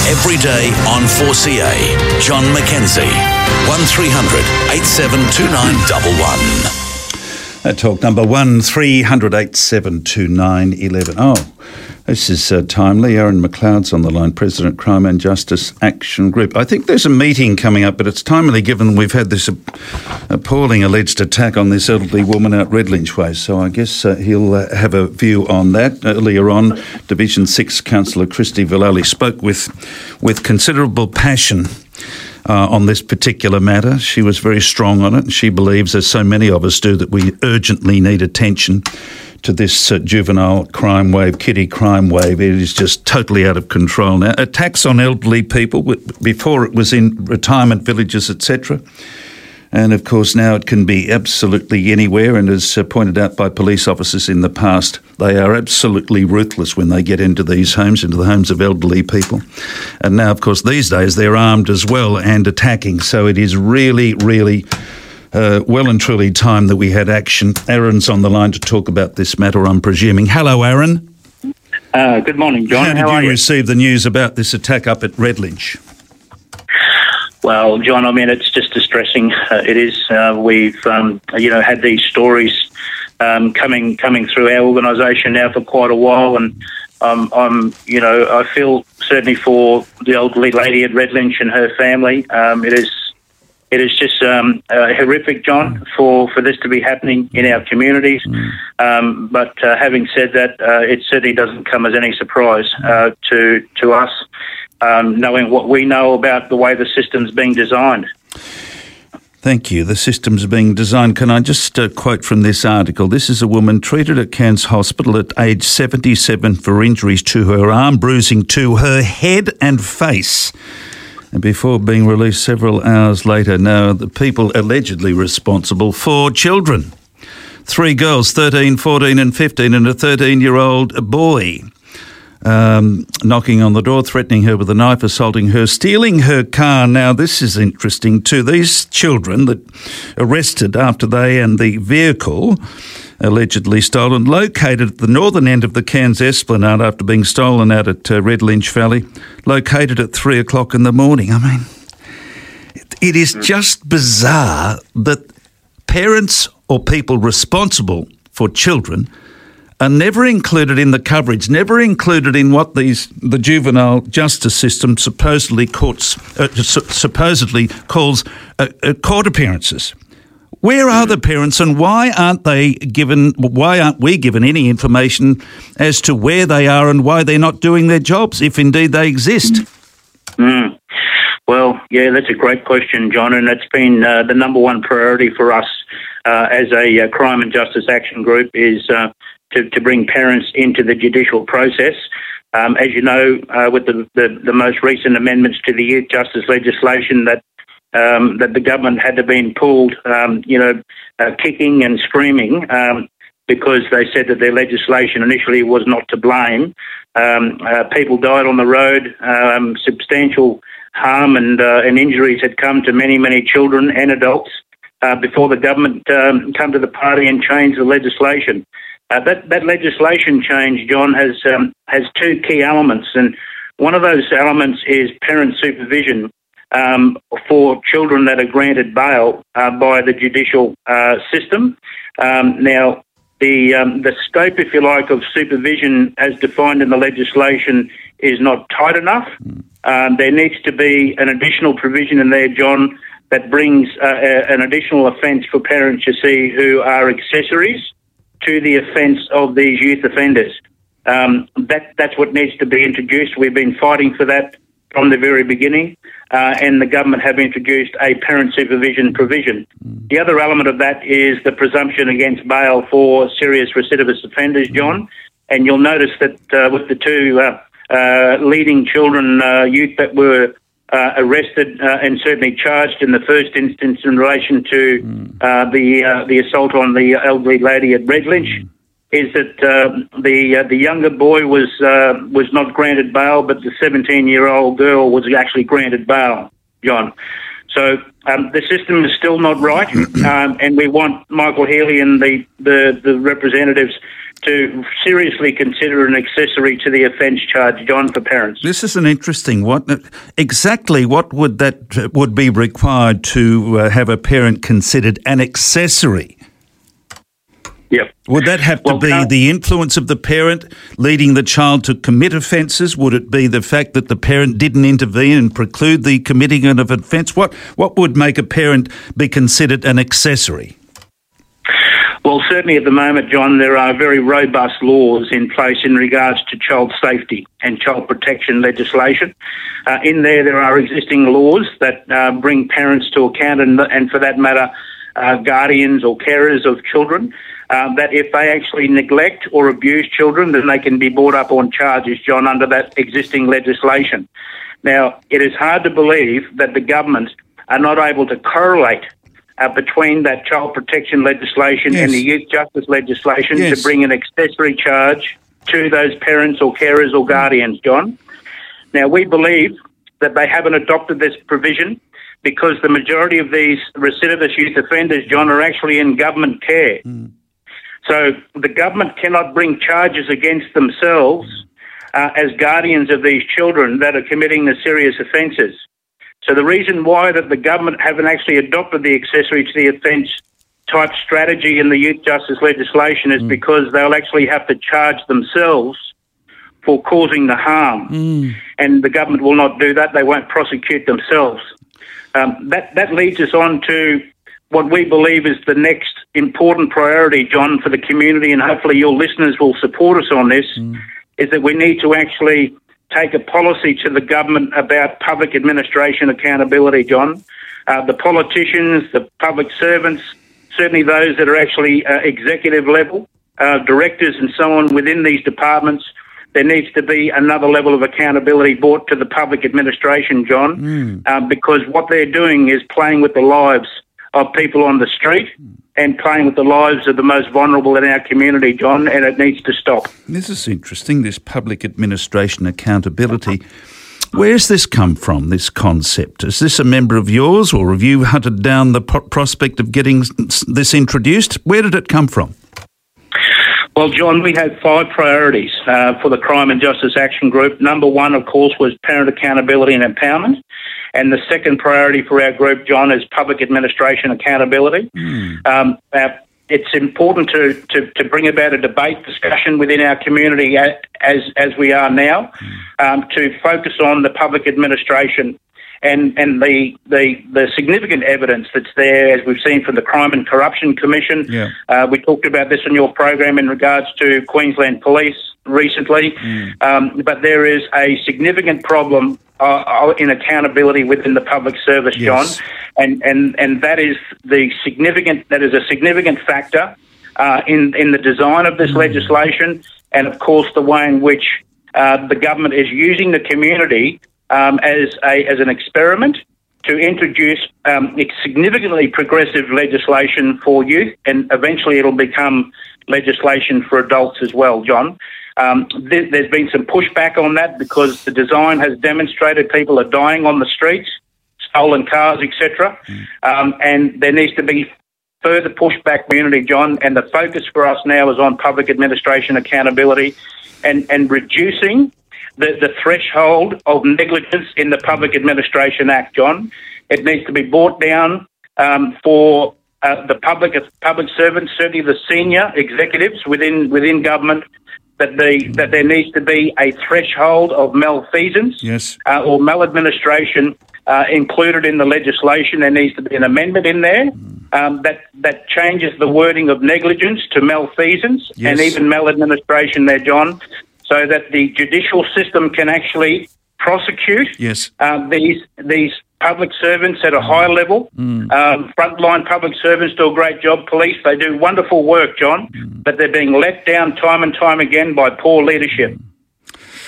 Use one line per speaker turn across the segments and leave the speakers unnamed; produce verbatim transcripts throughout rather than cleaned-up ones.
Every day on four C A, John McKenzie, one three hundred eight seven two nine one one.
That talk number one three hundred eight seven two nine one one. Oh, this is uh, timely. Aaron McLeod's on the line, President, Crime and Justice Action Group. I think there's a meeting coming up, but it's timely given we've had this appalling alleged attack on this elderly woman out Redlinch Way. So I guess uh, he'll uh, have a view on that. Earlier on, Division six Councillor Christy Vallely spoke with, with considerable passion Uh, on this particular matter. She was very strong on it, and she believes, as so many of us do, that we urgently need attention to this uh, juvenile crime wave, kiddie crime wave. It is just totally out of control now. Attacks on elderly people, before it was in retirement villages, et cetera. And, of course, now it can be absolutely anywhere, and as uh, pointed out by police officers in the past, they are absolutely ruthless when they get into these homes, into the homes of elderly people. And now, of course, these days they're armed as well and attacking. So it is really, really uh, well and truly time that we had action. Aaron's on the line to talk about this matter, I'm presuming. Hello, Aaron.
Uh, good morning, John.
How did
How
you
are you
receive the news about this attack up at Redlinch?
Well, John, I mean, it's just distressing. Uh, it is. Uh, we've, um, you know, had these stories um, coming coming through our organisation now for quite a while, and um, I'm, you know, I feel certainly for the elderly lady at Redlinch and her family. Um, it is, it is just um, uh, horrific, John, for, for this to be happening in our communities. Mm. Um, but uh, having said that, uh, it certainly doesn't come as any surprise uh, to to us. Um, knowing what we know about the way the system's being designed.
Thank you. The system's being designed. Can I just uh, quote from this article? This is a woman treated at Cairns Hospital at age seventy-seven for injuries to her arm, bruising to her head and face, and before being released several hours later. Now, the people allegedly responsible for children. Three girls, thirteen, fourteen and fifteen, and a thirteen-year-old boy. Um, knocking on the door, threatening her with a knife, assaulting her, stealing her car. Now, this is interesting too. These children that arrested after they and the vehicle allegedly stolen, located at the northern end of the Cairns Esplanade after being stolen out at uh, Redlinch Valley, located at three o'clock in the morning. I mean, it, it is just bizarre that parents or people responsible for children are never included in the coverage, never included in what these the juvenile justice system supposedly courts uh, su- supposedly calls uh, uh, court appearances. Where are the parents, and why aren't they given? Why aren't we given any information as to where they are and why they're not doing their jobs, if indeed they exist?
Mm. Well, yeah, that's a great question, John, and it's been uh, the number one priority for us uh, as a uh, crime and justice action group is. Uh, To, to bring parents into the judicial process. Um, as you know, uh, with the, the, the most recent amendments to the youth justice legislation that um, that the government had to been pulled, um, you know, uh, kicking and screaming um, because they said that their legislation initially was not to blame. Um, uh, people died on the road. Um, substantial harm and, uh, and injuries had come to many, many children and adults uh, before the government um, come to the party and changed the legislation. Uh, that, that legislation change, John, has um, has two key elements, and one of those elements is parent supervision um, for children that are granted bail uh, by the judicial uh, system. Um, now, the um, the scope, if you like, of supervision as defined in the legislation is not tight enough. Um, there needs to be an additional provision in there, John, that brings uh, a, an additional offence for parents, you see, who are accessories to the offence of these youth offenders. Um, that that's what needs to be introduced. We've been fighting for that from the very beginning, uh, and the government have introduced a parent supervision provision. Mm. The other element of that is the presumption against bail for serious recidivist offenders, John, mm. and you'll notice that uh, with the two uh, uh, leading children, uh, youth that were Uh, arrested uh, and certainly charged in the first instance in relation to uh, the uh, the assault on the elderly lady at Redlinch, mm. is that uh, the uh, the younger boy was uh, was not granted bail, but the seventeen-year-old girl was actually granted bail, John. So um, the system is still not right, um, and we want Michael Healy and the, the, the representatives to seriously consider an accessory to the offence charge, John, for parents.
This is an interesting one. Exactly what would that would be required to uh, have a parent considered an accessory?
Yep.
Would that have to
well,
be
uh,
the influence of the parent leading the child to commit offences? Would it be the fact that the parent didn't intervene and preclude the committing of an offence? What, what would make a parent be considered an accessory?
Well, certainly at the moment, John, there are very robust laws in place in regards to child safety and child protection legislation. Uh, in there, there are existing laws that uh, bring parents to account and, and for that matter, uh, guardians or carers of children, uh, that if they actually neglect or abuse children, then they can be brought up on charges, John, under that existing legislation. Now, it is hard to believe that the government are not able to correlate Uh, between that child protection legislation
yes.
and the youth justice legislation
yes.
to bring an accessory charge to those parents or carers or guardians, John. Now, we believe that they haven't adopted this provision because the majority of these recidivist youth offenders, John, are actually in government care. Mm. So the government cannot bring charges against themselves uh, as guardians of these children that are committing the serious offences. So the reason why that the government haven't actually adopted the accessory to the offence type strategy in the youth justice legislation is mm. because they'll actually have to charge themselves for causing the harm. Mm. And the government will not do that. They won't prosecute themselves. Um, that, that leads us on to what we believe is the next important priority, John, for the community, and hopefully your listeners will support us on this, mm. is that we need to actually take a policy to the government about public administration accountability, John. Uh, the politicians, the public servants, certainly those that are actually uh, executive level, uh, directors and so on within these departments, there needs to be another level of accountability brought to the public administration, John, mm. uh, because what they're doing is playing with the lives of people on the street and playing with the lives of the most vulnerable in our community, John, and it needs to stop.
This is interesting, this public administration accountability. Where's this come from, this concept? Is this a member of yours, or have you hunted down the pro- prospect of getting this introduced? Where did it come from?
Well, John, we have five priorities uh, for the Crime and Justice Action Group. Number one, of course, was parent accountability and empowerment. And the second priority for our group, John, is public administration accountability. Mm. Um, uh, it's important to, to, to bring about a debate discussion within our community as, as we are now, um, to focus on the public administration and, and the, the the significant evidence that's there, as we've seen from the Crime and Corruption Commission. Yeah. Uh, we talked about this in your program in regards to Queensland Police recently. Mm. Um, but there is a significant problem uh, in accountability within the public service, yes. John, and, and and that is the significant that is a significant factor uh, in in the design of this mm. legislation, and of course the way in which uh, the government is using the community um, as a as an experiment to introduce um, significantly progressive legislation for youth, and eventually it'll become legislation for adults as well, John. Um, th- there's been some pushback on that because the design has demonstrated people are dying on the streets, stolen cars, et cetera. Mm. Um, and there needs to be further pushback, community, John, and the focus for us now is on public administration accountability and, and reducing the, the threshold of negligence in the Public Administration Act, John. It needs to be brought down um, for uh, the public public servants, certainly the senior executives within within government, that the that there needs to be a threshold of malfeasance
yes.
uh, or maladministration uh, included in the legislation. There needs to be an amendment in there um, that that changes the wording of negligence to malfeasance yes. and even maladministration there, John, so that the judicial system can actually prosecute
yes.
uh, these these public servants at a high level. Mm. Um, frontline public servants do a great job. Police, they do wonderful work, John, mm. but they're being let down time and time again by poor leadership.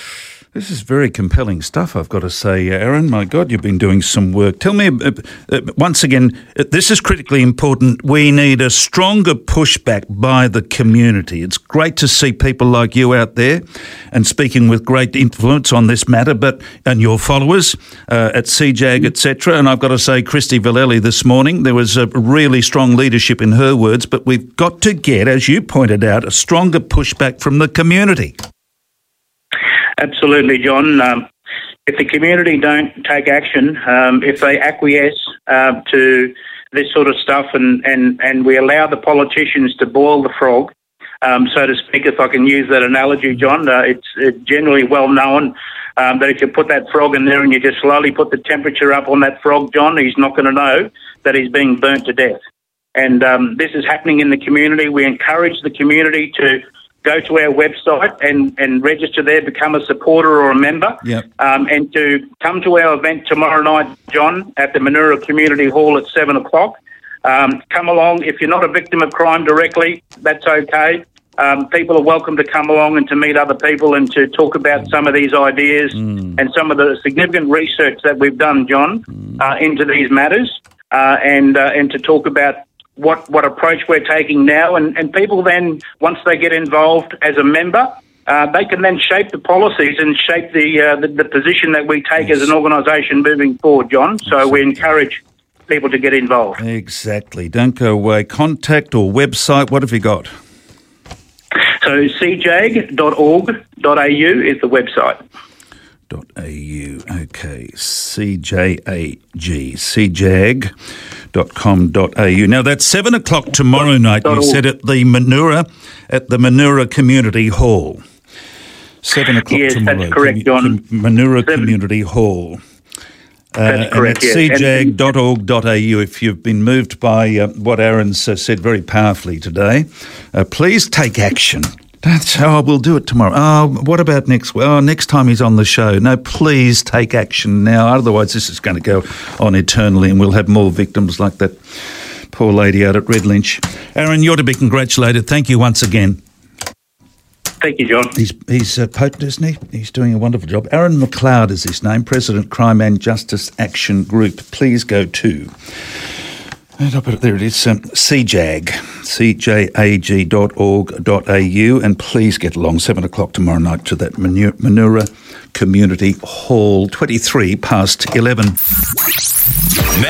This is very compelling stuff, I've got to say, Aaron. My God, you've been doing some work. Tell me, uh, uh, once again, uh, this is critically important. We need a stronger pushback by the community. It's great to see people like you out there and speaking with great influence on this matter, but and your followers uh, at C JAG, et cetera. And I've got to say, Christy Vallely this morning, there was a really strong leadership in her words, but we've got to get, as you pointed out, a stronger pushback from the community.
Absolutely, John. Um, if the community don't take action, um, if they acquiesce uh, to this sort of stuff and, and, and we allow the politicians to boil the frog, um, so to speak, if I can use that analogy, John, uh, it's, it's generally well known um, that if you put that frog in there and you just slowly put the temperature up on that frog, John, he's not going to know that he's being burnt to death. And um, this is happening in the community. We encourage the community to go to our website and, and register there, become a supporter or a member,
yep.
um, and to come to our event tomorrow night, John, at the Manura Community Hall at seven o'clock. Um, come along. If you're not a victim of crime directly, that's okay. Um, people are welcome to come along and to meet other people and to talk about some of these ideas mm. and some of the significant research that we've done, John, mm. uh, into these matters, uh, and uh, and to talk about what what approach we're taking now. And, and people then, once they get involved as a member, uh, they can then shape the policies and shape the, uh, the, the position that we take yes. as an organisation moving forward, John. So exactly. we encourage people to get involved.
Exactly. Don't go away. Contact or website, what have you got?
So c jag dot org dot a u is the website.
.au, okay, C J A G, c jag dot com dot a u. Now, that's seven o'clock tomorrow night, you said, at the Manura, at the Manura Community Hall. seven o'clock
yes,
tomorrow.
That's correct, John.
Manura seven. Community Hall. Uh,
That's correct,
and
yes.
c jag dot org dot a u if you've been moved by uh, what Aaron's uh, said very powerfully today. Uh, please take action. That's, oh, we'll do it tomorrow. Oh, what about next week? Oh, next time he's on the show. No, please take action now. Otherwise, this is going to go on eternally and we'll have more victims like that poor lady out at Red Lynch. Aaron, you're to be congratulated. Thank you once again.
Thank you, John. He's,
he's uh, potent, isn't he? He's doing a wonderful job. Aaron McLeod is his name, President Crime and Justice Action Group. Please go to... There it is, um, C JAG, c jag dot org dot a u, and please get along seven o'clock tomorrow night to that Manura Community Hall, twenty-three past eleven.